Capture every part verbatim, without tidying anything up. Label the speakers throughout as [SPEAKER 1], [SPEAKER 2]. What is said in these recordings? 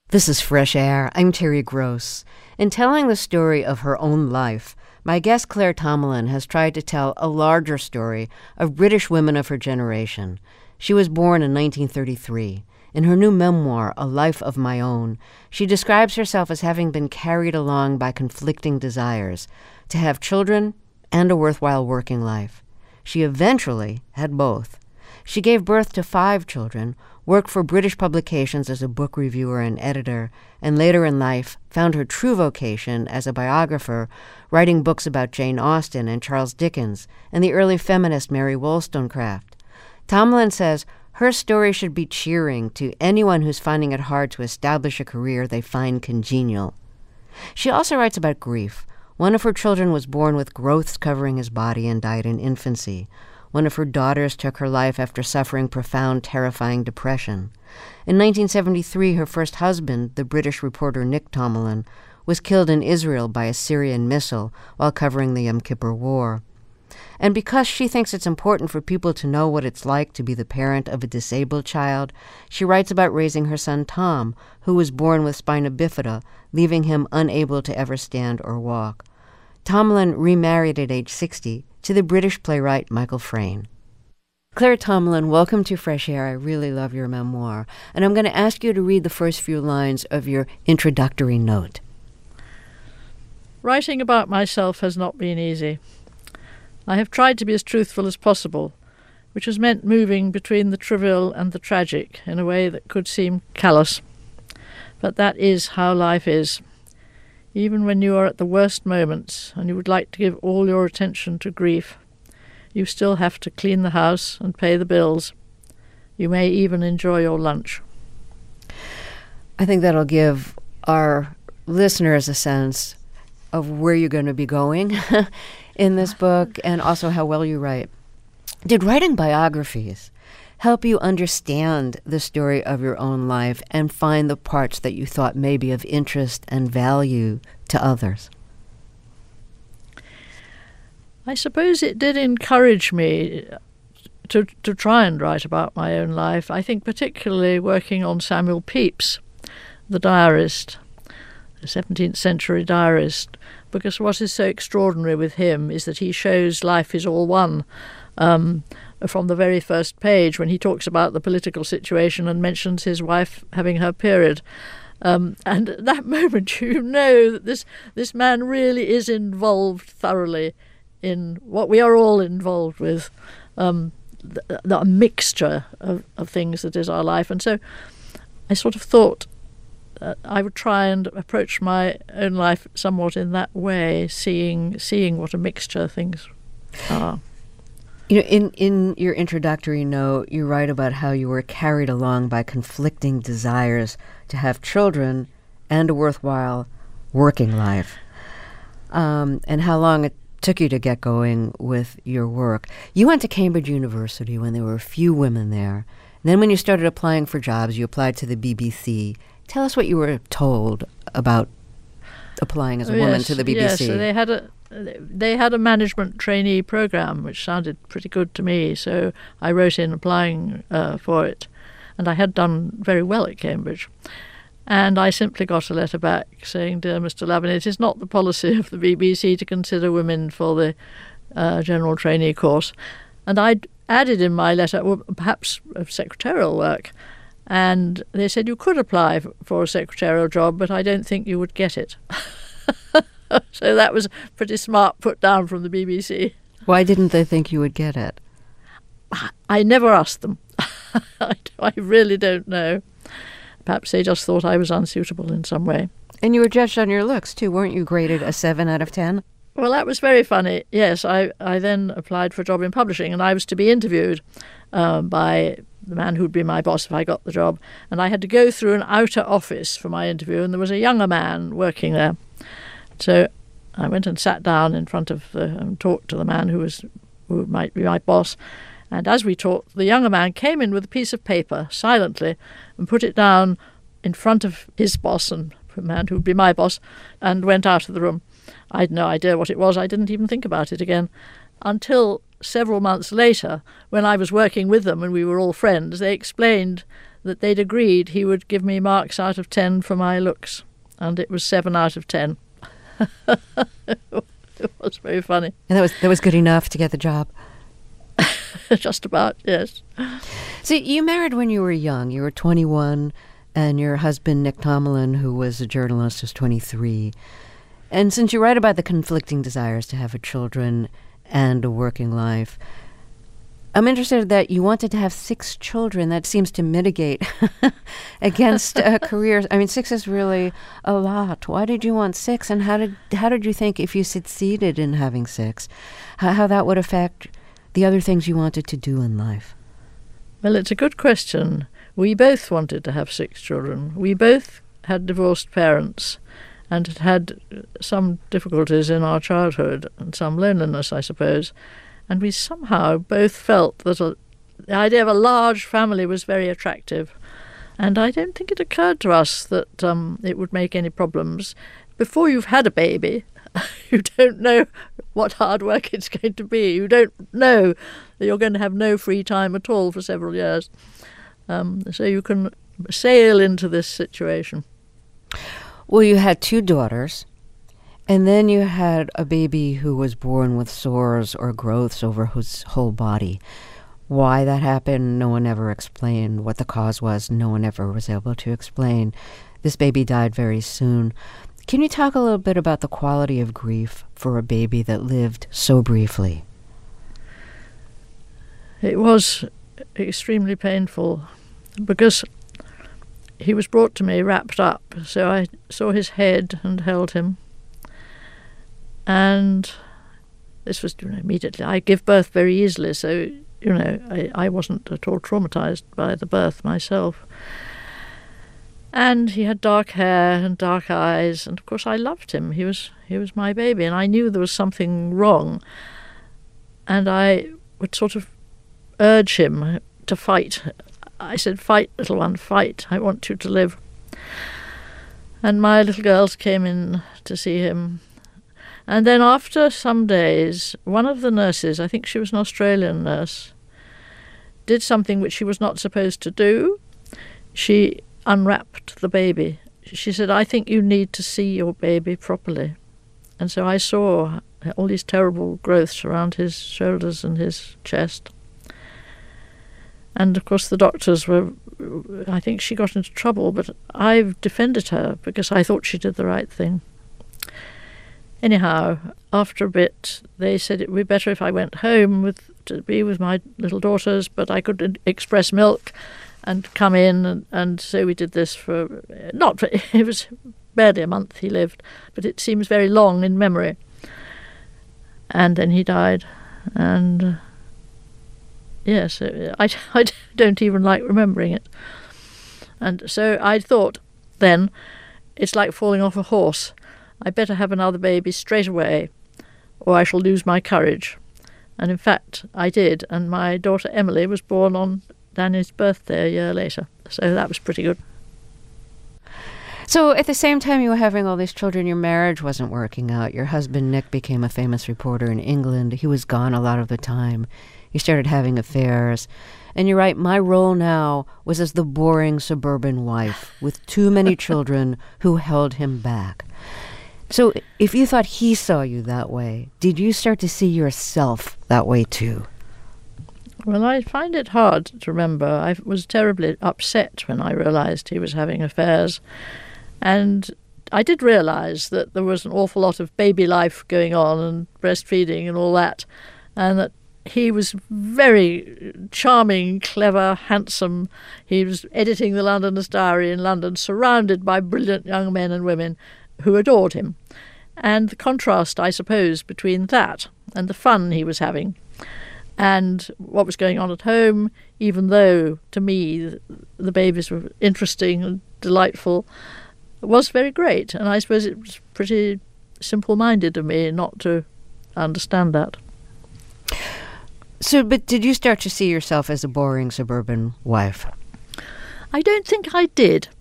[SPEAKER 1] This is Fresh Air. I'm Terry Gross. In telling the story of her own life, my guest Claire Tomalin has tried to tell a larger story of British women of her generation. She was born in nineteen thirty-three. In her new memoir, A Life of My Own, she describes herself as having been carried along by conflicting desires, to have children and a worthwhile working life. She eventually had both. She gave birth to five children, worked for British publications as a book reviewer and editor, and later in life found her true vocation as a biographer, writing books about Jane Austen and Charles Dickens and the early feminist Mary Wollstonecraft. Tomalin says her story should be cheering to anyone who's finding it hard to establish a career they find congenial. She also writes about grief. One of her children was born with growths covering his body and died in infancy. One of her daughters took her life after suffering profound, terrifying depression. In nineteen seventy-three, her first husband, the British reporter Nick Tomalin, was killed in Israel by a Syrian missile while covering the Yom Kippur War. And because she thinks it's important for people to know what it's like to be the parent of a disabled child, she writes about raising her son Tom, who was born with spina bifida, leaving him unable to ever stand or walk. Tomalin remarried at age sixty to the British playwright Michael Frayn. Claire Tomalin, welcome to Fresh Air. I really love your memoir. And I'm going to ask you to read the first few lines of your introductory note.
[SPEAKER 2] Writing about myself has not been easy. I have tried to be as truthful as possible, which has meant moving between the trivial and the tragic in a way that could seem callous. But that is how life is. Even when you are at the worst moments and you would like to give all your attention to grief, you still have to clean the house and pay the bills. You may even enjoy your lunch.
[SPEAKER 1] I think that'll give our listeners a sense of where you're going to be going in this book and also how well you write. Did writing biographies help you understand the story of your own life and find the parts that you thought may be of interest and value to others?
[SPEAKER 2] I suppose it did encourage me to to try and write about my own life. I think particularly working on Samuel Pepys, the diarist, the seventeenth century diarist, because what is so extraordinary with him is that he shows life is all one. Um, from the very first page when he talks about the political situation and mentions his wife having her period. Um, and at that moment you know that this, this man really is involved thoroughly in what we are all involved with, um, the, the mixture of, of things that is our life. And so I sort of thought uh, I would try and approach my own life somewhat in that way, seeing seeing what a mixture things are.
[SPEAKER 1] You know, in, in your introductory note, you write about how you were carried along by conflicting desires to have children and a worthwhile working life, um, and how long it took you to get going with your work. You went to Cambridge University when there were a few women there. And then when you started applying for jobs, you applied to the B B C. Tell us what you were told about applying as a
[SPEAKER 2] oh,
[SPEAKER 1] woman
[SPEAKER 2] yes,
[SPEAKER 1] to the B B C.
[SPEAKER 2] Yes, so they had a they had a management trainee program, which sounded pretty good to me. So I wrote in applying uh, for it, and I had done very well at Cambridge. And I simply got a letter back saying, "Dear Mister Lavin, it is not the policy of the B B C to consider women for the uh, general trainee course." And I'd added in my letter, well, perhaps secretarial work. And they said, "You could apply for a secretarial job, but I don't think you would get it." So that was pretty smart put down from the B B C.
[SPEAKER 1] Why didn't they think you would get it?
[SPEAKER 2] I never asked them. I, I really don't know. Perhaps they just thought I was unsuitable in some way.
[SPEAKER 1] And you were judged on your looks, too. Weren't you graded a seven out of ten?
[SPEAKER 2] Well, that was very funny. Yes, I, I then applied for a job in publishing, and I was to be interviewed uh, by the man who'd be my boss if I got the job. And I had to go through an outer office for my interview, and there was a younger man working there. So I went and sat down in front of the, and talked to the man who was who might be my boss. And as we talked, the younger man came in with a piece of paper silently and put it down in front of his boss and the man who would be my boss, and went out of the room. I had no idea what it was. I didn't even think about it again until several months later, when I was working with them and we were all friends. They explained that they'd agreed he would give me marks out of ten for my looks, and it was seven out of ten. It was very funny.
[SPEAKER 1] And that was that was good enough to get the job?
[SPEAKER 2] Just about, yes.
[SPEAKER 1] So you married when you were young. You were twenty-one, and your husband, Nick Tomlin, who was a journalist, was twenty-three. And since you write about the conflicting desires to have a children and a working life, I'm interested that you wanted to have six children. That seems to mitigate against uh, careers. I mean, six is really a lot. Why did you want six, and how did how did you think, if you succeeded in having six, how, how that would affect the other things you wanted to do in life?
[SPEAKER 2] Well, it's a good question. We both wanted to have six children. We both had divorced parents and had had some difficulties in our childhood and some loneliness, I suppose. And we somehow both felt that a, the idea of a large family was very attractive. And I don't think it occurred to us that um, it would make any problems. Before you've had a baby, you don't know what hard work it's going to be. You don't know that you're going to have no free time at all for several years. Um, so you can sail into this situation.
[SPEAKER 1] Well, you had two daughters, and then you had a baby who was born with sores or growths over his whole body. Why that happened, no one ever explained. What the cause was, no one ever was able to explain. This baby died very soon. Can you talk a little bit about the quality of grief for a baby that lived so briefly?
[SPEAKER 2] It was extremely painful because he was brought to me wrapped up, so I saw his head and held him. And this was, you know, immediately. I give birth very easily, so, you know, I, I wasn't at all traumatized by the birth myself. And he had dark hair and dark eyes, and of course I loved him. He was he was my baby, and I knew there was something wrong. And I would sort of urge him to fight. I said, "Fight, little one, fight. I want you to live." And my little girls came in to see him. And then after some days, one of the nurses, I think she was an Australian nurse, did something which she was not supposed to do. She unwrapped the baby. She said, "I think you need to see your baby properly." And so I saw all these terrible growths around his shoulders and his chest. And of course the doctors were, I think she got into trouble, but I've defended her because I thought she did the right thing. Anyhow, after a bit, they said it would be better if I went home with to be with my little daughters, but I could express milk and come in, and, and so we did this for, not for, it was barely a month he lived, but it seems very long in memory. And then he died, and uh, yes, I, I don't even like remembering it. And so I thought then, it's like falling off a horse. I better have another baby straight away, or I shall lose my courage. And in fact, I did, and my daughter Emily was born on Danny's birthday a year later, so that was pretty good.
[SPEAKER 1] So at the same time you were having all these children, your marriage wasn't working out. Your husband, Nick, became a famous reporter in England. He was gone a lot of the time. You started having affairs. And you're right, my role now was as the boring suburban wife with too many children who held him back. So if you thought he saw you that way, did you start to see yourself that way too?
[SPEAKER 2] Well, I find it hard to remember. I was terribly upset when I realized he was having affairs. And I did realize that there was an awful lot of baby life going on and breastfeeding and all that, and that he was very charming, clever, handsome. He was editing the Londoners' Diary in London, surrounded by brilliant young men and women who adored him. And the contrast, I suppose, between that and the fun he was having and what was going on at home, even though, to me, the babies were interesting and delightful, was very great. And I suppose it was pretty simple-minded of me not to understand that.
[SPEAKER 1] So, but did you start to see yourself as a boring suburban wife?
[SPEAKER 2] I don't think I did.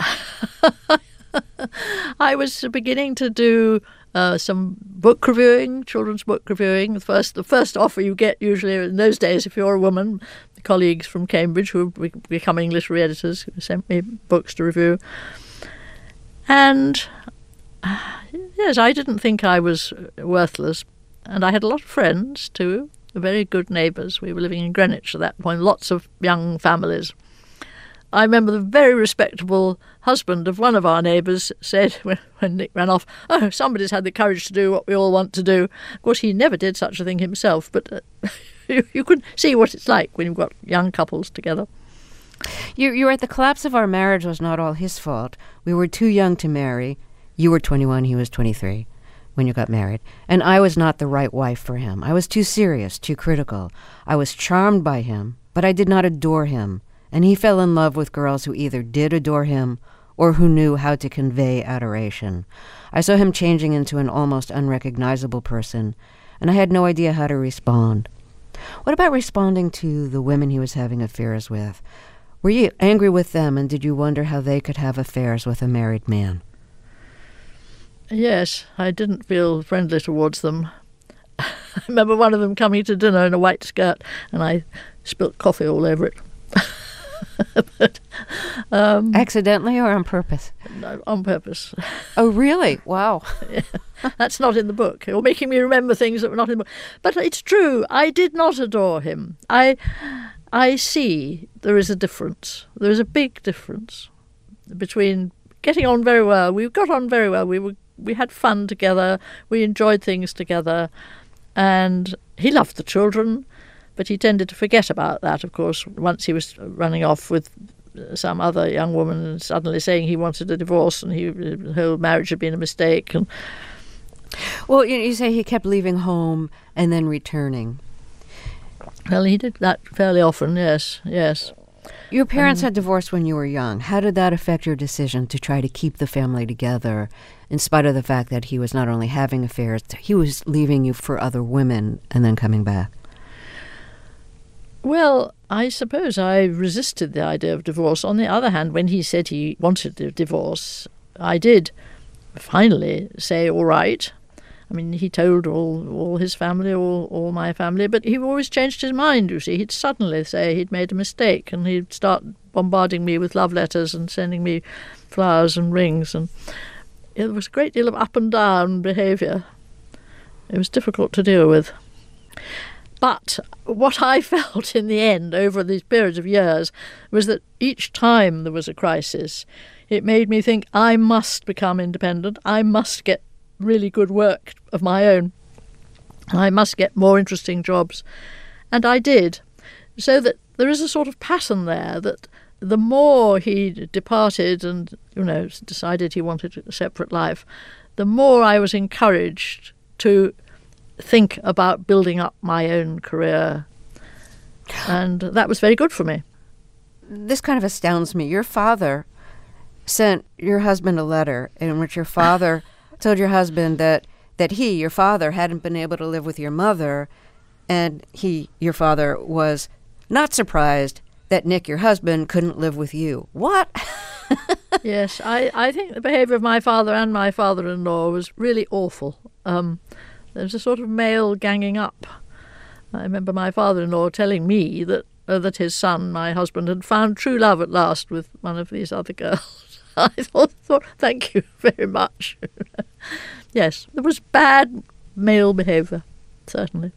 [SPEAKER 2] I was beginning to do uh, some book reviewing, children's book reviewing. The first, the first offer you get usually in those days, if you're a woman, colleagues from Cambridge who were becoming literary editors, who sent me books to review. And, uh, yes, I didn't think I was worthless. And I had a lot of friends, too, very good neighbours. We were living in Greenwich at that point, lots of young families. I remember the very respectable husband of one of our neighbours said, when Nick ran off, "Oh, somebody's had the courage to do what we all want to do." Of course, he never did such a thing himself, but uh, you, you could see what it's like when you've got young couples together.
[SPEAKER 1] You, you were at the collapse of our marriage was not all his fault. We were too young to marry. You were twenty-one, he was twenty-three when you got married. And I was not the right wife for him. I was too serious, too critical. I was charmed by him, but I did not adore him. And he fell in love with girls who either did adore him or who knew how to convey adoration. I saw him changing into an almost unrecognizable person, and I had no idea how to respond. What about responding to the women he was having affairs with? Were you angry with them, and did you wonder how they could have affairs with a married man?
[SPEAKER 2] Yes, I didn't feel friendly towards them. I remember one of them coming to dinner in a white skirt, and I spilt coffee all over it. but, um,
[SPEAKER 1] Accidentally or on purpose?
[SPEAKER 2] No, on purpose.
[SPEAKER 1] Oh, really? Wow.
[SPEAKER 2] Yeah, that's not in the book. You're making me remember things that were not in the book. But it's true. I did not adore him. I, I see there is a difference. There is a big difference between getting on very well. We got on very well. We were we had fun together. We enjoyed things together, and he loved the children. But he tended to forget about that, of course, once he was running off with some other young woman and suddenly saying he wanted a divorce and he, the whole marriage had been a mistake. And
[SPEAKER 1] well, you, you say he kept leaving home and then returning.
[SPEAKER 2] Well, he did that fairly often, yes, yes.
[SPEAKER 1] Your parents
[SPEAKER 2] um,
[SPEAKER 1] had divorced when you were young. How did that affect your decision to try to keep the family together in spite of the fact that he was not only having affairs, he was leaving you for other women and then coming back?
[SPEAKER 2] Well, I suppose I resisted the idea of divorce. On the other hand, when he said he wanted a divorce, I did finally say, all right. I mean, he told all all his family, all, all my family, but he always changed his mind, you see. He'd suddenly say he'd made a mistake, and he'd start bombarding me with love letters and sending me flowers and rings. And it was a great deal of up and down behaviour. It was difficult to deal with. But what I felt in the end over these periods of years was that each time there was a crisis, it made me think I must become independent. I must get really good work of my own. I must get more interesting jobs. And I did. So that there is a sort of pattern there that the more he departed and, you know, decided he wanted a separate life, the more I was encouraged to think about building up my own career. And that was very good for me.
[SPEAKER 1] This kind of astounds me. Your father sent your husband a letter in which your father told your husband that, that he, your father, hadn't been able to live with your mother, and he, your father, was not surprised that Nick, your husband, couldn't live with you. What?
[SPEAKER 2] Yes, I, I think the behaviour of my father and my father-in-law was really awful. Um, there was a sort of male ganging up. I remember my father-in-law telling me that uh, that his son, my husband, had found true love at last with one of these other girls. I thought, thought, thank you very much. Yes, there was bad male behaviour, certainly.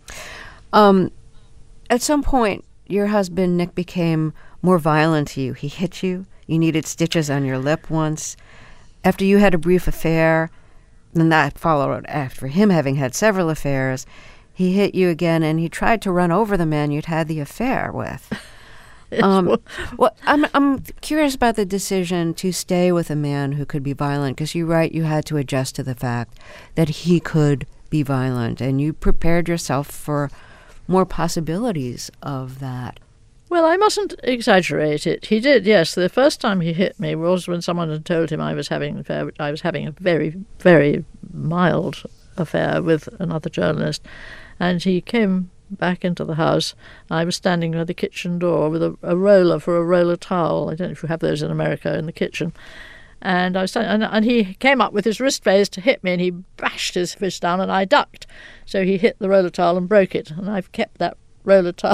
[SPEAKER 1] Um, at some point, your husband, Nick, became more violent to you. He hit you. You needed stitches on your lip once. After you had a brief affair, and that followed after him having had several affairs, he hit you again, and he tried to run over the man you'd had the affair with. Um, well, I'm I'm curious about the decision to stay with a man who could be violent, because you write you had to adjust to the fact that he could be violent, and you prepared yourself for more possibilities of that.
[SPEAKER 2] Well, I mustn't exaggerate it. He did, yes. The first time he hit me was when someone had told him I was having an affair. I was having a very, very mild affair with another journalist, and he came back into the house. I was standing by the kitchen door with a, a roller for a roller towel. I don't know if you have those in America in the kitchen. And I was standing, and, and he came up with his wrist raised to hit me, and he bashed his fist down, and I ducked. So he hit the roller towel and broke it, and I've kept that roller towel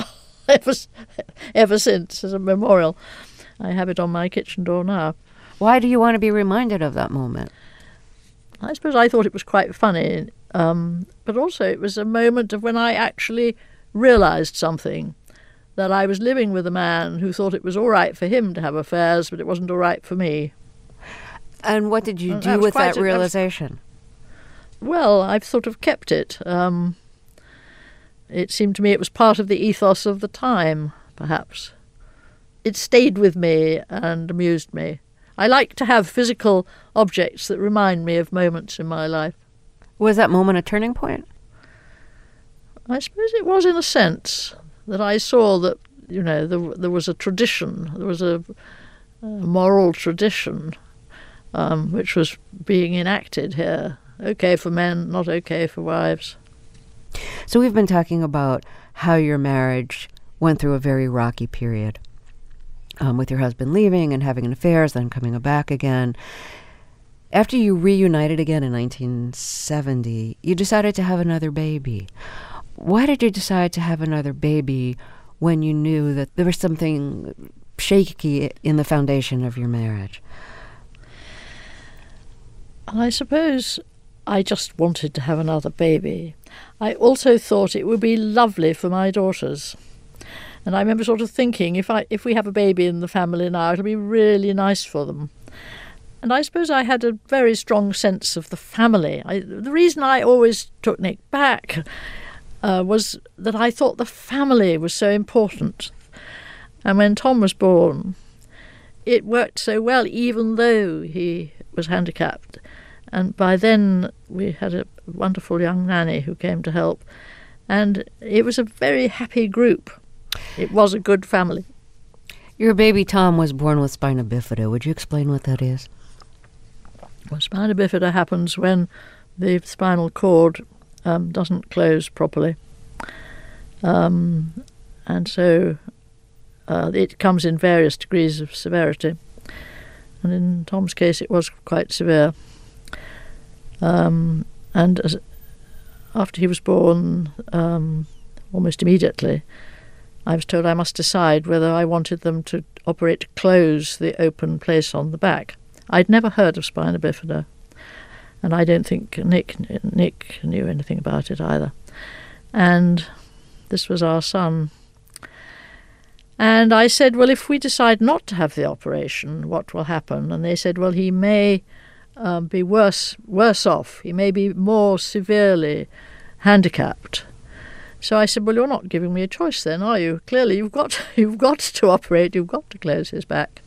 [SPEAKER 2] ever, ever since as a memorial. I have it on my kitchen door now.
[SPEAKER 1] Why do you want to be reminded of that moment?
[SPEAKER 2] I suppose I thought it was quite funny, um, but also it was a moment of when I actually realised something, that I was living with a man who thought it was all right for him to have affairs, but it wasn't all right for me.
[SPEAKER 1] And what did you
[SPEAKER 2] And
[SPEAKER 1] do
[SPEAKER 2] that was
[SPEAKER 1] with
[SPEAKER 2] quite
[SPEAKER 1] that
[SPEAKER 2] a- that was-
[SPEAKER 1] realization?
[SPEAKER 2] Well, I've sort of kept it. Um, it seemed to me it was part of the ethos of the time, perhaps. It stayed with me and amused me. I like to have physical objects that remind me of moments in my life.
[SPEAKER 1] Was that moment a turning point?
[SPEAKER 2] I suppose it was, in a sense, that I saw that, you know, there, there was a tradition, there was a, a moral tradition um, which was being enacted here. Okay for men, not okay for wives.
[SPEAKER 1] So we've been talking about how your marriage went through a very rocky period, um, with your husband leaving and having affairs, then coming back again. After you reunited again in nineteen seventy, you decided to have another baby. Why did you decide to have another baby when you knew that there was something shaky in the foundation of your marriage?
[SPEAKER 2] I suppose I just wanted to have another baby. I also thought it would be lovely for my daughters. And I remember sort of thinking, if I if we have a baby in the family now, it'll be really nice for them. And I suppose I had a very strong sense of the family. I, the reason I always took Nick back uh, was that I thought the family was so important. And when Tom was born, it worked so well, even though he was handicapped. And by then we had a wonderful young nanny who came to help. And it was a very happy group. It was a good family.
[SPEAKER 1] Your baby Tom was born with spina bifida. Would you explain what that is?
[SPEAKER 2] Well, spina bifida happens when the spinal cord um, doesn't close properly. Um, and so uh, it comes in various degrees of severity. And in Tom's case, it was quite severe. Um, and as, after he was born, um, almost immediately, I was told I must decide whether I wanted them to operate to close the open place on the back. I'd never heard of spina bifida, and I don't think Nick Nick knew anything about it either. And this was our son. And I said, well, if we decide not to have the operation, what will happen? And they said, well, he may um, be worse worse off. He may be more severely handicapped. So I said, well, you're not giving me a choice then, are you? Clearly, you've got you've got to operate. You've got to close his back.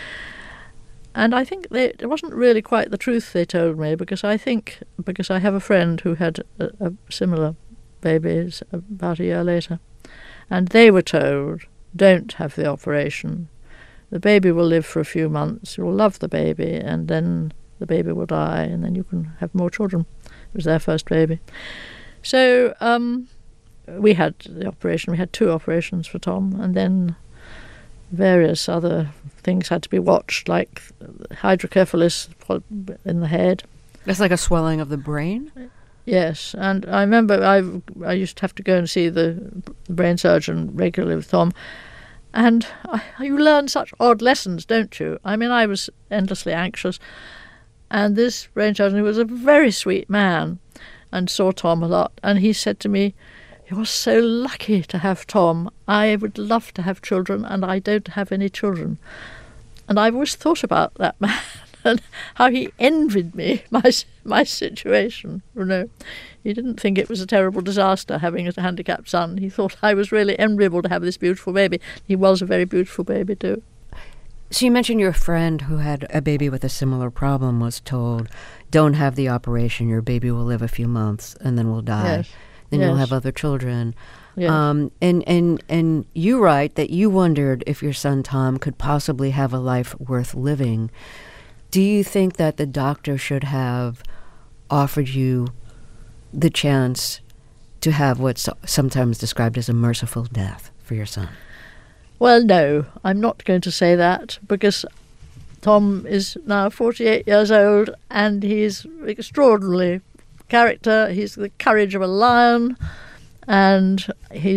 [SPEAKER 2] And I think they, it wasn't really quite the truth they told me, because I think, because I have a friend who had a, a similar baby about a year later, and they were told, don't have the operation. The baby will live for a few months, you'll love the baby, and then the baby will die, and then you can have more children. It was their first baby. So um, we had the operation, we had two operations for Tom, and then various other things had to be watched, like hydrocephalus in the head.
[SPEAKER 1] That's like a swelling of the brain?
[SPEAKER 2] Yes, and I remember I I used to have to go and see the brain surgeon regularly with Tom, and I, you learn such odd lessons, don't you? I mean, I was endlessly anxious, and this brain surgeon, who was a very sweet man and saw Tom a lot, and he said to me, you're so lucky to have Tom. I would love to have children, and I don't have any children. And I've always thought about that man and how he envied me, my my situation, you know. He didn't think it was a terrible disaster having a handicapped son. He thought I was really enviable to have this beautiful baby. He was a very beautiful baby too.
[SPEAKER 1] So you mentioned your friend who had a baby with a similar problem was told, don't have the operation, your baby will live a few months and then will die.
[SPEAKER 2] Yes.
[SPEAKER 1] Then
[SPEAKER 2] yes.
[SPEAKER 1] you'll have other children.
[SPEAKER 2] Yes.
[SPEAKER 1] Um, and, and, and you write that you wondered if your son Tom could possibly have a life worth living. Do you think that the doctor should have offered you the chance to have what's sometimes described as a merciful death for your son?
[SPEAKER 2] Well, no, I'm not going to say that, because Tom is now forty-eight years old and he's extraordinary character. He's the courage of a lion, and he's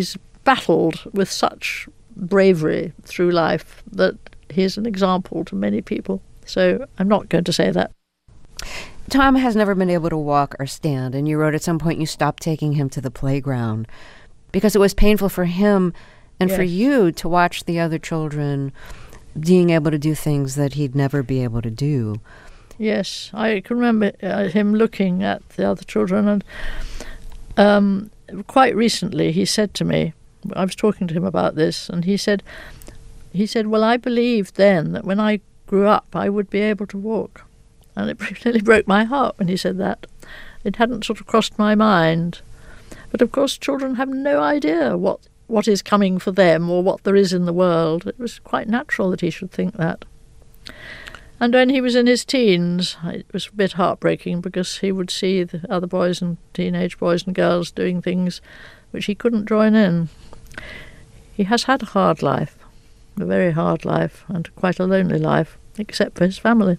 [SPEAKER 2] battled with such bravery through life that he's an example to many people. So I'm not going to say that.
[SPEAKER 1] Tom has never been able to walk or stand, and you wrote at some point you stopped taking him to the playground because it was painful for him and
[SPEAKER 2] Yes.
[SPEAKER 1] for you to watch the other children being able to do things that he'd never be able to do.
[SPEAKER 2] Yes, I can remember uh, him looking at the other children, and um, quite recently he said to me, I was talking to him about this, and he said, he said, well, I believed then that when I grew up I would be able to walk. And it nearly broke my heart when he said that. It hadn't sort of crossed my mind. But of course children have no idea what, what is coming for them or what there is in the world. It was quite natural that he should think that. And when he was in his teens, it was a bit heartbreaking because he would see the other boys and teenage boys and girls doing things which he couldn't join in. He has had a hard life, a very hard life, and quite a lonely life, except for his family.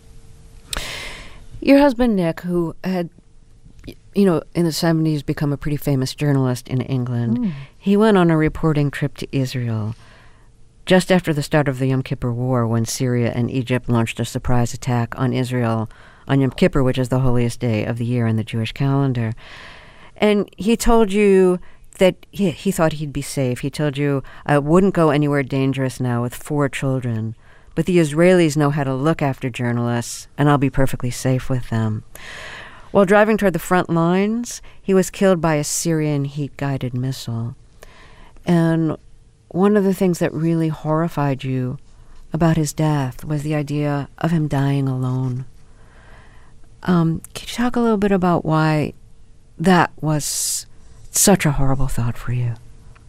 [SPEAKER 1] Your husband, Nick, who had, you know, in the seventies become a pretty famous journalist in England, mm. he went on a reporting trip to Israel just after the start of the Yom Kippur War, when Syria and Egypt launched a surprise attack on Israel on Yom Kippur, which is the holiest day of the year in the Jewish calendar. And he told you that he, he thought he'd be safe. He told you, I wouldn't go anywhere dangerous now with four children. But the Israelis know how to look after journalists, and I'll be perfectly safe with them. While driving toward the front lines, he was killed by a Syrian heat-guided missile. And one of the things that really horrified you about his death was the idea of him dying alone. Um, can you talk a little bit about why that was such a horrible thought for you?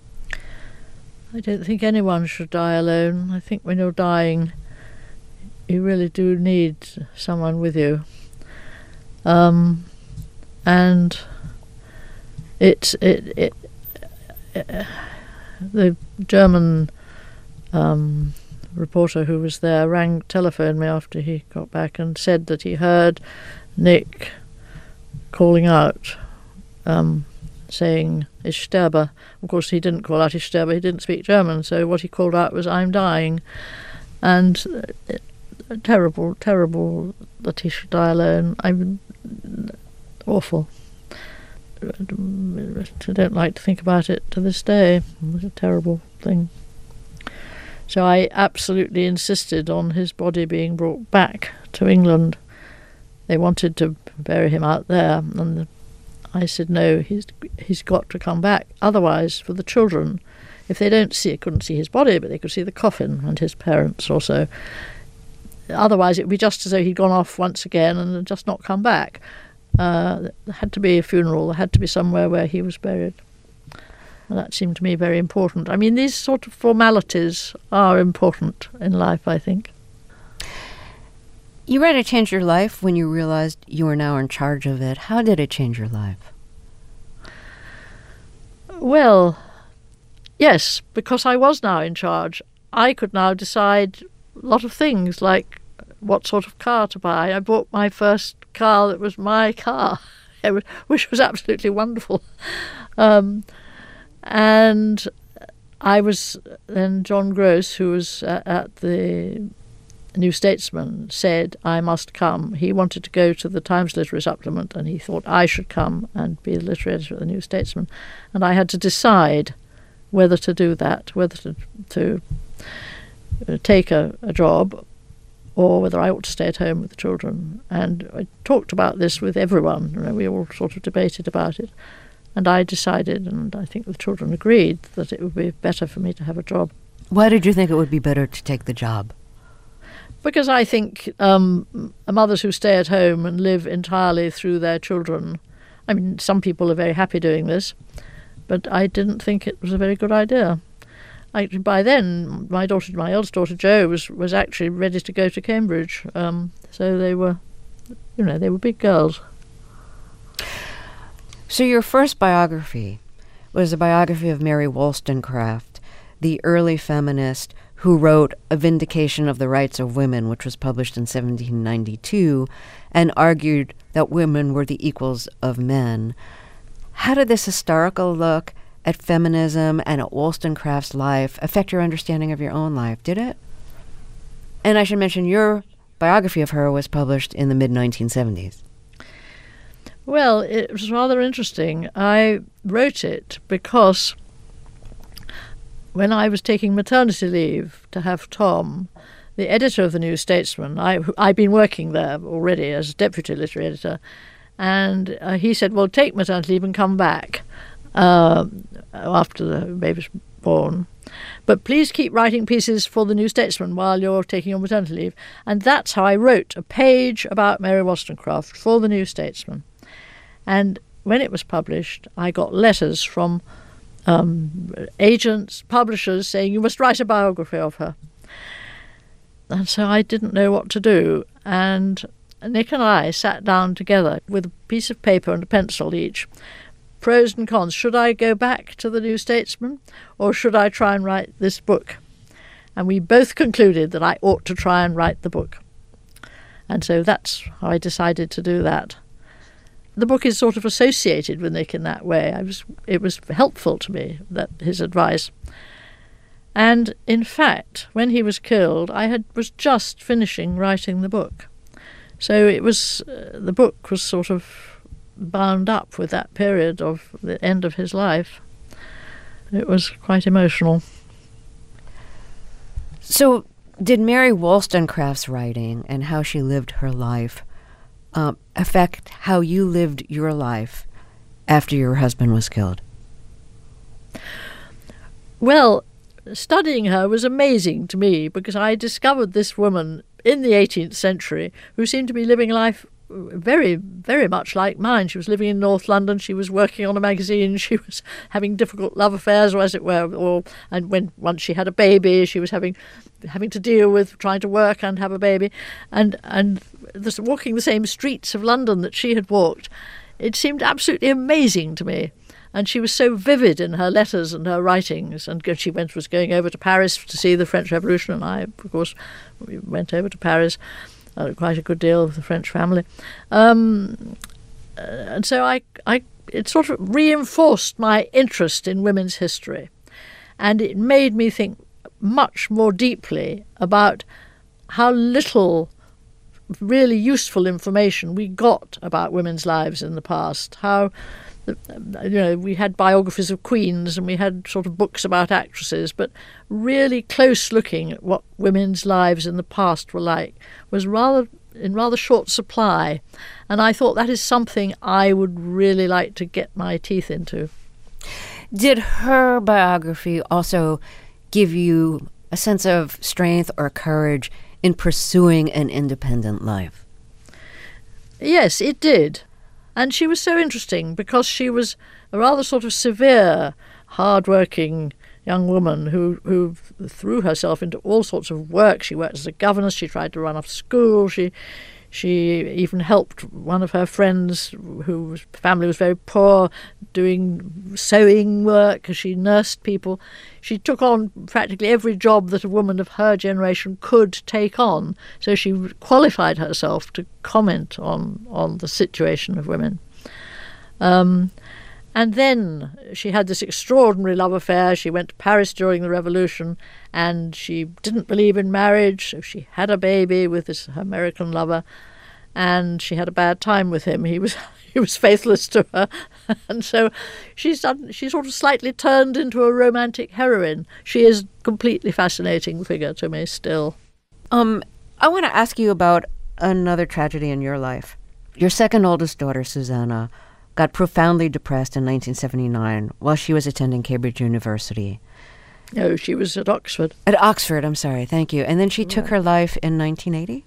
[SPEAKER 2] I don't think anyone should die alone. I think when you're dying, you really do need someone with you. Um, and it's it, it, it the German um, reporter who was there rang, telephoned me after he got back and said that he heard Nick calling out, um, saying, "Ich sterbe." Of course, he didn't call out "Ich sterbe," he didn't speak German, so what he called out was, "I'm dying." And uh, terrible, terrible that he should die alone. I'm awful. I don't like to think about it to this day. It was a terrible thing. So I absolutely insisted on his body being brought back to England. They wanted to bury him out there, and the I said, no, he's he's got to come back. Otherwise, for the children, if they don't see, couldn't see his body, but they could see the coffin and his parents also. Otherwise, it would be just as though he'd gone off once again and just not come back. Uh, there had to be a funeral. There had to be somewhere where he was buried. And that seemed to me very important. I mean, these sort of formalities are important in life, I think.
[SPEAKER 1] You read it changed your life when you realized you were now in charge of it. How did it change your life?
[SPEAKER 2] Well, yes, because I was now in charge. I could now decide a lot of things, like what sort of car to buy. I bought my first car that was my car, which was absolutely wonderful. Um, and I was then John Gross, who was uh, at the New Statesman, said I must come. He wanted to go to the Times Literary Supplement, and he thought I should come and be the literary editor of the New Statesman. And I had to decide whether to do that, whether to, to take a, a job or whether I ought to stay at home with the children. And I talked about this with everyone. You know, we all sort of debated about it. And I decided, and I think the children agreed, that it would be better for me to have a job.
[SPEAKER 1] Why did you think it would be better to take the job?
[SPEAKER 2] Because I think um, mothers who stay at home and live entirely through their children, I mean, some people are very happy doing this, but I didn't think it was a very good idea. I, by then, my daughter, my eldest daughter Jo, was, was actually ready to go to Cambridge, um, so they were, you know, they were big girls.
[SPEAKER 1] So your first biography was a biography of Mary Wollstonecraft, the early feminist who wrote A Vindication of the Rights of Women, which was published in seventeen ninety-two, and argued that women were the equals of men. How did this historical look at feminism and at Wollstonecraft's life affect your understanding of your own life? Did it? And I should mention your biography of her was published in the mid nineteen seventies.
[SPEAKER 2] Well, it was rather interesting. I wrote it because when I was taking maternity leave to have Tom, the editor of the New Statesman, I, I'd been working there already as deputy literary editor, and uh, he said, well, take maternity leave and come back uh, after the baby's born. But please keep writing pieces for the New Statesman while you're taking your maternity leave. And that's how I wrote a page about Mary Wollstonecraft for the New Statesman. And when it was published, I got letters from um, agents, publishers, saying, you must write a biography of her. And so I didn't know what to do. And Nick and I sat down together with a piece of paper and a pencil each. Pros and cons. Should I go back to the New Statesman, or should I try and write this book? And we both concluded that I ought to try and write the book. And so that's how I decided to do that. The book is sort of associated with Nick in that way. I was, it was helpful to me, that his advice. And in fact, when he was killed, I had was just finishing writing the book. So it was uh, the book was sort of bound up with that period of the end of his life. It was quite emotional.
[SPEAKER 1] So did Mary Wollstonecraft's writing and how she lived her life um, affect how you lived your life after your husband was killed?
[SPEAKER 2] Well, studying her was amazing to me because I discovered this woman in the eighteenth century who seemed to be living life very, very much like mine. She was living in North London. She was working on a magazine. She was having difficult love affairs, or as it were. Or and when once she had a baby, she was having having to deal with trying to work and have a baby, and and this, walking the same streets of London that she had walked. It seemed absolutely amazing to me. And she was so vivid in her letters and her writings. And she went was going over to Paris to see the French Revolution, and I, of course, went over to Paris. Uh, quite a good deal of the French family. Um, uh, and so I, I, it sort of reinforced my interest in women's history. And it made me think much more deeply about how little really useful information we got about women's lives in the past. How, you know, we had biographies of queens and we had sort of books about actresses, but really close looking at what women's lives in the past were like was rather in rather short supply. And I thought that is something I would really like to get my teeth into.
[SPEAKER 1] Did her biography also give you a sense of strength or courage in pursuing an independent life?
[SPEAKER 2] Yes, it did. And she was so interesting because she was a rather sort of severe, hard-working young woman who, who threw herself into all sorts of work. She worked as a governess. She tried to run a school. She she even helped one of her friends whose family was very poor doing sewing work because she nursed people. She took on practically every job that a woman of her generation could take on. So she qualified herself to comment on, on the situation of women. Um, and then she had this extraordinary love affair. She went to Paris during the Revolution, and she didn't believe in marriage, so she had a baby with this American lover, and she had a bad time with him. He was he was faithless to her, and so she's done, she sort of slightly turned into a romantic heroine. She is a completely fascinating figure to me still.
[SPEAKER 1] Um, I want to ask you about another tragedy in your life. Your second oldest daughter, Susanna, got profoundly depressed in nineteen seventy-nine while she was attending Cambridge University.
[SPEAKER 2] No, she was at Oxford.
[SPEAKER 1] At Oxford, I'm sorry, thank you. And then she took her life in nineteen eighty?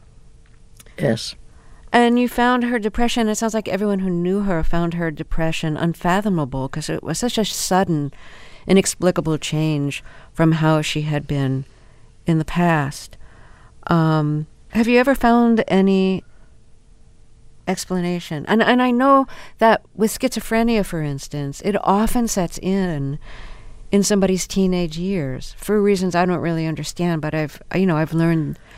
[SPEAKER 2] Yes.
[SPEAKER 1] And you found her depression, it sounds like everyone who knew her found her depression unfathomable because it was such a sudden, inexplicable change from how she had been in the past. Um, have you ever found any explanation? And and I know that with schizophrenia, for instance, it often sets in in somebody's teenage years for reasons I don't really understand, but I've you know I've learned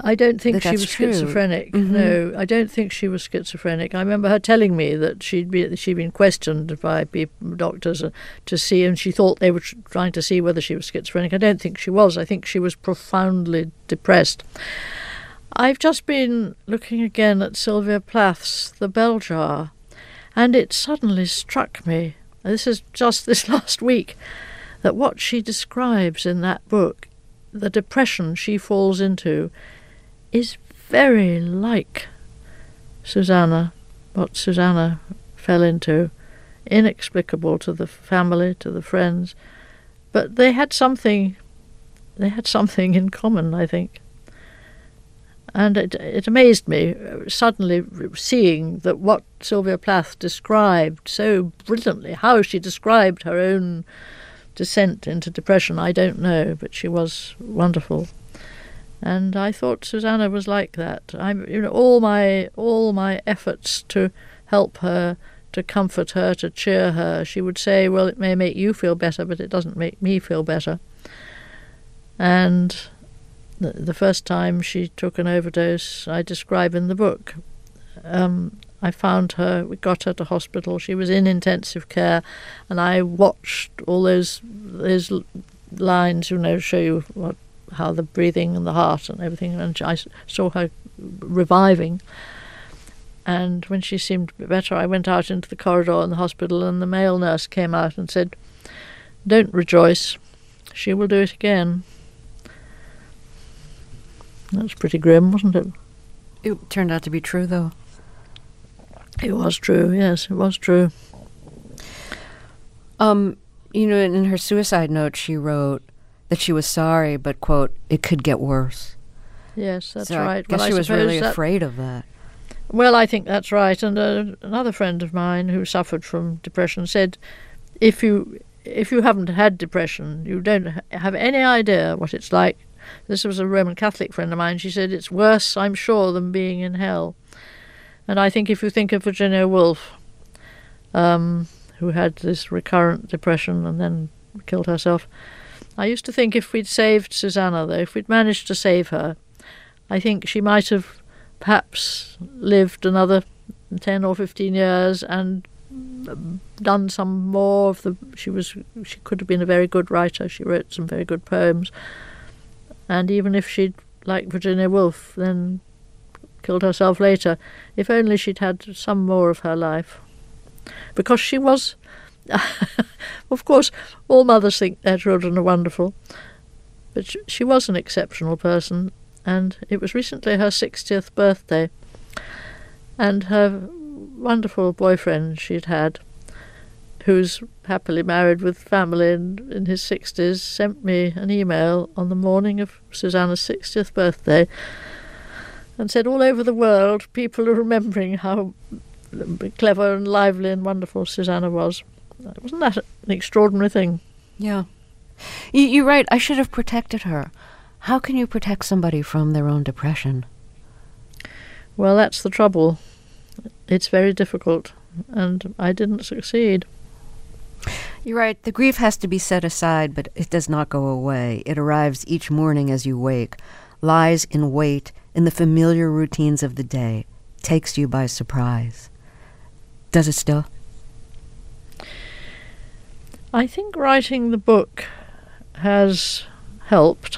[SPEAKER 2] I don't think
[SPEAKER 1] that
[SPEAKER 2] she
[SPEAKER 1] that's
[SPEAKER 2] was
[SPEAKER 1] true.
[SPEAKER 2] schizophrenic.
[SPEAKER 1] Mm-hmm.
[SPEAKER 2] No, I don't think she was schizophrenic. I remember her telling me that she'd be she'd been questioned by people, doctors, uh, to see, and she thought they were tr- trying to see whether she was schizophrenic. I don't think she was. I think she was profoundly depressed. I've just been looking again at Sylvia Plath's The Bell Jar, and it suddenly struck me, this is just this last week, that what she describes in that book, the depression she falls into, is very like Susanna, what Susanna fell into, inexplicable to the family, to the friends, but they had something, they had something in common, I think. And it, it amazed me, suddenly seeing that what Sylvia Plath described so brilliantly, how she described her own descent into depression, I don't know, but she was wonderful. And I thought Susanna was like that. I'm, you know, all my all my efforts to help her, to comfort her, to cheer her, she would say, well, it may make you feel better, but it doesn't make me feel better. And the, the first time she took an overdose, I describe in the book. Um, I found her, we got her to hospital, she was in intensive care, and I watched all those those lines, you know, show you what, how the breathing and the heart and everything, and I saw her reviving. And when she seemed better, I went out into the corridor in the hospital, and the male nurse came out and said, "Don't rejoice, she will do it again." That was pretty grim, wasn't it?
[SPEAKER 1] It turned out to be true, though.
[SPEAKER 2] It was true, yes, it was true.
[SPEAKER 1] Um, you know, in her suicide note, she wrote that she was sorry, but, quote, it could get worse.
[SPEAKER 2] Yes, that's
[SPEAKER 1] so
[SPEAKER 2] right.
[SPEAKER 1] I guess
[SPEAKER 2] well,
[SPEAKER 1] she
[SPEAKER 2] I
[SPEAKER 1] was really
[SPEAKER 2] that,
[SPEAKER 1] afraid of that.
[SPEAKER 2] Well, I think that's right. And uh, another friend of mine who suffered from depression said, if you if you haven't had depression, you don't ha- have any idea what it's like. This was a Roman Catholic friend of mine. She said, it's worse, I'm sure, than being in hell. And I think if you think of Virginia Woolf, um, who had this recurrent depression and then killed herself, I used to think if we'd saved Susanna, though, if we'd managed to save her, I think she might have perhaps lived another ten or fifteen years and done some more of the... She was. She could have been a very good writer. She wrote some very good poems. And even if she'd, like Virginia Woolf, then killed herself later, if only she'd had some more of her life. Because she was... Of course, all mothers think their children are wonderful, but sh- she was an exceptional person, and it was recently her sixtieth birthday, and her wonderful boyfriend she'd had, who's happily married with family and in his sixties, sent me an email on the morning of Susanna's sixtieth birthday and said all over the world people are remembering how clever and lively and wonderful Susanna was. Wasn't that an extraordinary thing?
[SPEAKER 1] Yeah. You, you're right. I should have protected her. How can you protect somebody from their own depression?
[SPEAKER 2] Well, that's the trouble. It's very difficult, and I didn't succeed.
[SPEAKER 1] You're right. The grief has to be set aside, but it does not go away. It arrives each morning as you wake, lies in wait in the familiar routines of the day, takes you by surprise. Does it still?
[SPEAKER 2] I think writing the book has helped.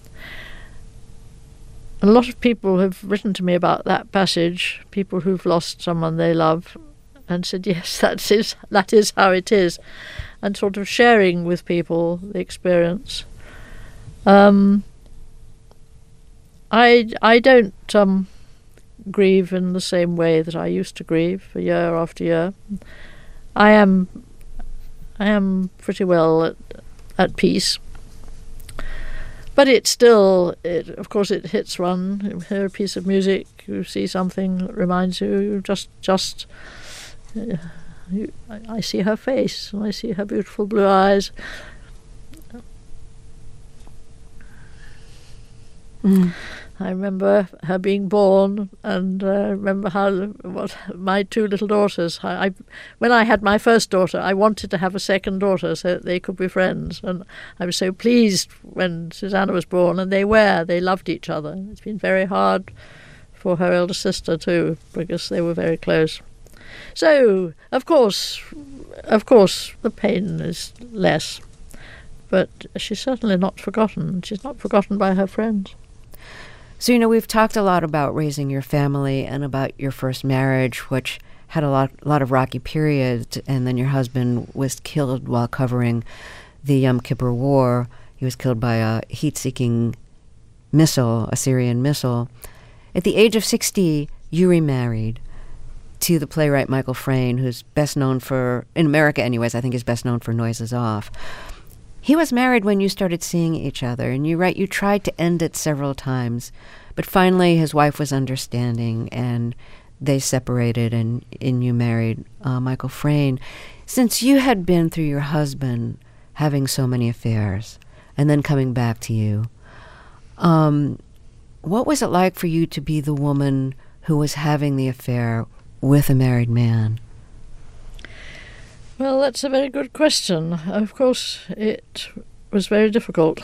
[SPEAKER 2] A lot of people have written to me about that passage, people who've lost someone they love, and said, yes, that is, that is how it is, and sort of sharing with people the experience. Um, I, I don't um, grieve in the same way that I used to grieve, year after year. I am... I am pretty well at, at peace. But it still, it, of course, it hits one. You hear a piece of music, you see something that reminds you, you just, just, uh, you, I, I see her face, I see her beautiful blue eyes.
[SPEAKER 1] Mm.
[SPEAKER 2] I remember her being born, and uh, remember how what my two little daughters. I, I, when I had my first daughter, I wanted to have a second daughter so that they could be friends, and I was so pleased when Susanna was born, and they were. They loved each other. It's been very hard for her elder sister too, because they were very close. So, of course, of course, the pain is less, but she's certainly not forgotten. She's not forgotten by her friends.
[SPEAKER 1] So, you know, we've talked a lot about raising your family and about your first marriage, which had a lot, lot of rocky periods, and then your husband was killed while covering the Yom Kippur War. He was killed by a heat-seeking missile, a Syrian missile. At the age of sixty, you remarried to the playwright Michael Frayn, who's best known for, in America anyways, I think is best known for Noises Off. He was married when you started seeing each other, and you write you tried to end it several times, but finally his wife was understanding, and they separated, and, and you married uh, Michael Frayn. Since you had been through your husband having so many affairs, and then coming back to you, um, what was it like for you to be the woman who was having the affair with a married man?
[SPEAKER 2] Well, that's a very good question. Of course, it was very difficult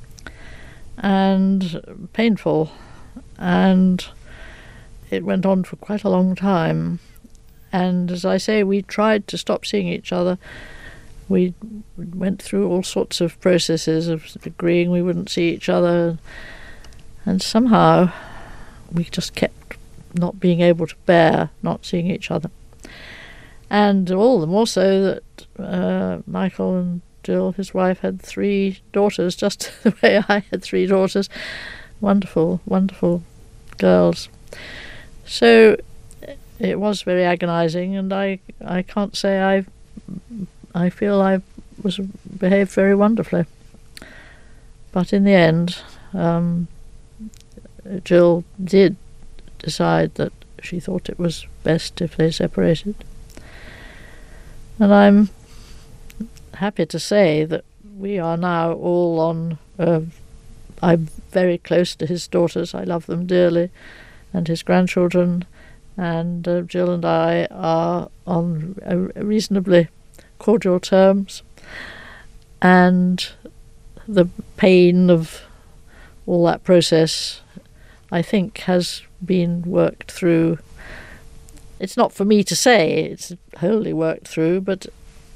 [SPEAKER 2] and painful, and it went on for quite a long time. And as I say, we tried to stop seeing each other. We went through all sorts of processes of agreeing we wouldn't see each other, and somehow we just kept not being able to bear not seeing each other. And all the more so that uh, Michael and Jill, his wife, had three daughters, just the way I had three daughters. Wonderful, wonderful girls. So it was very agonizing, and I, I can't say I I feel I was behaved very wonderfully. But in the end, um, Jill did decide that she thought it was best if they separated. And I'm happy to say that we are now all on... Uh, I'm very close to his daughters. I love them dearly, and his grandchildren. And uh, Jill and I are on a reasonably cordial terms. And the pain of all that process, I think, has been worked through. It's not for me to say it's wholly worked through, but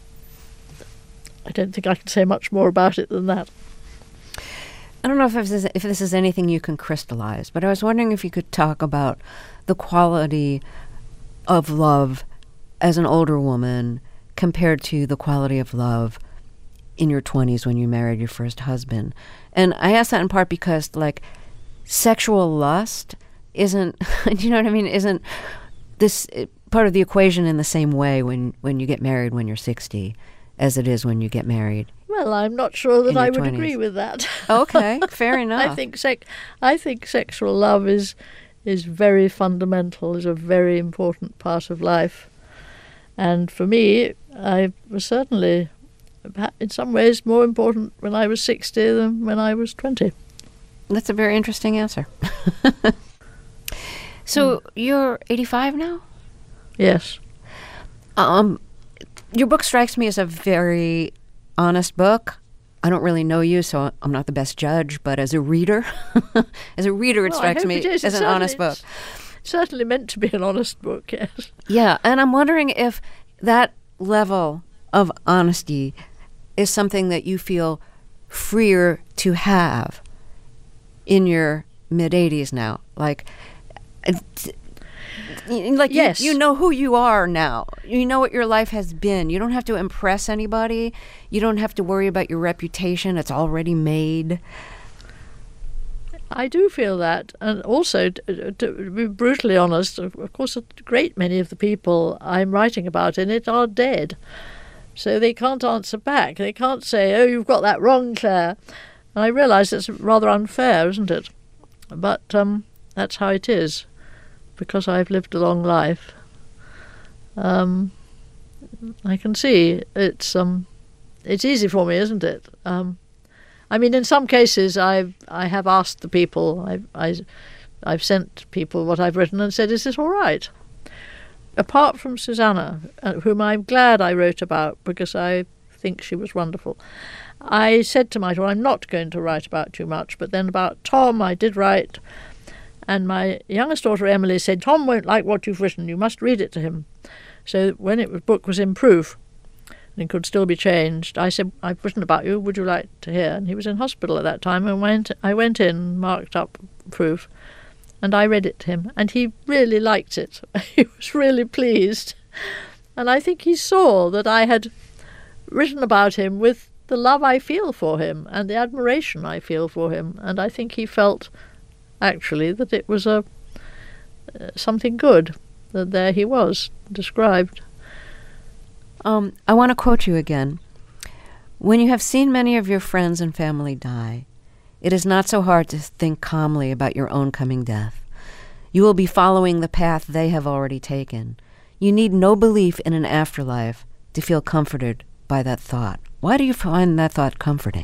[SPEAKER 2] I don't think I can say much more about it than that.
[SPEAKER 1] I don't know if this is, if this is anything you can crystallize, but I was wondering if you could talk about the quality of love as an older woman compared to the quality of love in your twenties when you married your first husband. And I ask that in part because, like, sexual lust isn't, you know what I mean, isn't this part of the equation in the same way when, when you get married when you're sixty as it is when you get married.
[SPEAKER 2] Well, I'm not sure that I would
[SPEAKER 1] twenties.
[SPEAKER 2] Agree with that.
[SPEAKER 1] Okay, fair enough.
[SPEAKER 2] I think sec- I think sexual love is is very fundamental, is a very important part of life. And for me, I was certainly, in some ways, more important when I was sixty than when I was twenty.
[SPEAKER 1] That's a very interesting answer. So mm. You're eighty-five now?
[SPEAKER 2] Yes.
[SPEAKER 1] Um, your book strikes me as a very honest book. I don't really know you, so I'm not the best judge, but as a reader, as a reader, it
[SPEAKER 2] well,
[SPEAKER 1] strikes me
[SPEAKER 2] as
[SPEAKER 1] an honest book.
[SPEAKER 2] It's certainly meant to be an honest book, yes.
[SPEAKER 1] Yeah, and I'm wondering if that level of honesty is something that you feel freer to have in your mid-eighties now. Like, like
[SPEAKER 2] yes.
[SPEAKER 1] you, you know who you are now. You know what your life has been. You don't have to impress anybody. You don't have to worry about your reputation. It's already made.
[SPEAKER 2] I do feel that. And also, to, to be brutally honest, of course, a great many of the people I'm writing about in it are dead. So they can't answer back. They can't say, oh, you've got that wrong, Claire. And I realise it's rather unfair, isn't it? But um, that's how it is, because I've lived a long life. Um, I can see it's um, it's easy for me, isn't it? Um, I mean, in some cases, I've I have asked the people, I've I, I've sent people what I've written and said, "Is this all right?" Apart from Susanna, uh, whom I'm glad I wrote about because I think she was wonderful, I said to myself, well, I'm not going to write about too much. But then about Tom, I did write. And my youngest daughter, Emily, said, Tom won't like what you've written. You must read it to him. So when it was, book was in proof and could still be changed, I said, I've written about you. Would you like to hear? And he was in hospital at that time. And went, I went in, marked up proof, and I read it to him. And he really liked it. He was really pleased. And I think he saw that I had written about him with the love I feel for him and the admiration I feel for him. And I think he felt, actually, that it was a uh, something good, that there he was, described.
[SPEAKER 1] Um, I want to quote you again. When you have seen many of your friends and family die, it is not so hard to think calmly about your own coming death. You will be following the path they have already taken. You need no belief in an afterlife to feel comforted by that thought. Why do you find that thought comforting?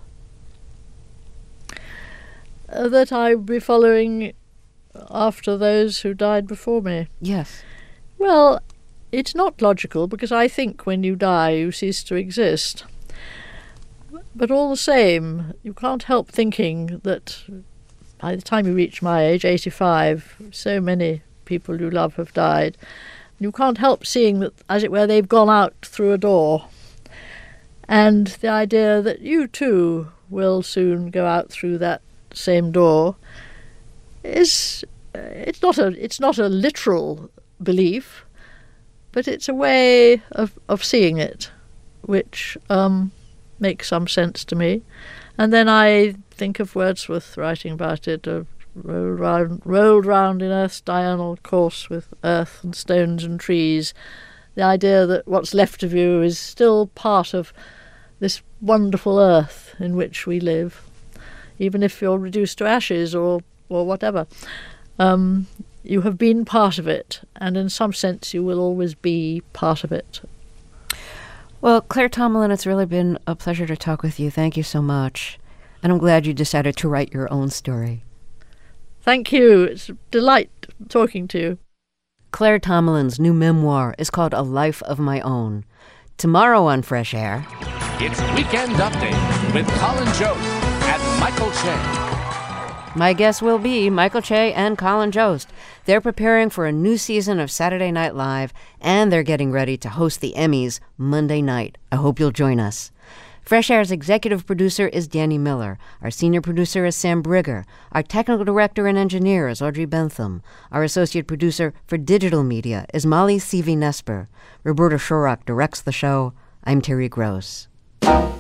[SPEAKER 2] Uh, that I would be following after those who died before me.
[SPEAKER 1] Yes.
[SPEAKER 2] Well, it's not logical, because I think when you die you cease to exist. But all the same, you can't help thinking that by the time you reach my age, eighty-five, so many people you love have died. You can't help seeing that, as it were, they've gone out through a door. And the idea that you too will soon go out through that same door is, uh, it's not a it's not a literal belief, but it's a way of, of seeing it, which um, makes some sense to me. And then I think of Wordsworth writing about it, of rolled round, rolled round in earth's diurnal course with earth and stones and trees. The idea that what's left of you is still part of this wonderful earth in which we live, even if you're reduced to ashes or, or whatever. Um, you have been part of it, and in some sense you will always be part of it.
[SPEAKER 1] Well, Claire Tomalin, it's really been a pleasure to talk with you. Thank you so much. And I'm glad you decided to write your own story.
[SPEAKER 2] Thank you. It's a delight talking to you.
[SPEAKER 1] Claire Tomalin's new memoir is called A Life of My Own. Tomorrow on Fresh Air,
[SPEAKER 3] it's Weekend Update with Colin Jost and Michael Che.
[SPEAKER 1] My guests will be Michael Che and Colin Jost. They're preparing for a new season of Saturday Night Live, and they're getting ready to host the Emmys Monday night. I hope you'll join us. Fresh Air's executive producer is Danny Miller. Our senior producer is Sam Brigger. Our technical director and engineer is Audrey Bentham. Our associate producer for digital media is Molly Seavey-Nesper. Roberta Shorrock directs the show. I'm Terry Gross.